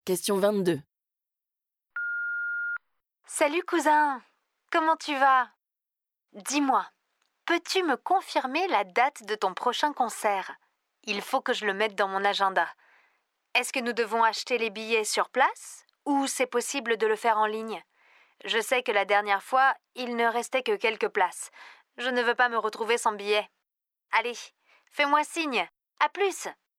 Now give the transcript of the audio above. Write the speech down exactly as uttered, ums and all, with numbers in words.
Question vingt-deux. Salut cousin, comment tu vas? Dis-moi, peux-tu me confirmer la date de ton prochain concert? Il faut que je le mette dans mon agenda. Est-ce que nous devons acheter les billets sur place ou c'est possible de le faire en ligne? Je sais que la dernière fois, il ne restait que quelques places. Je ne veux pas me retrouver sans billet. Allez, fais-moi signe. À plus!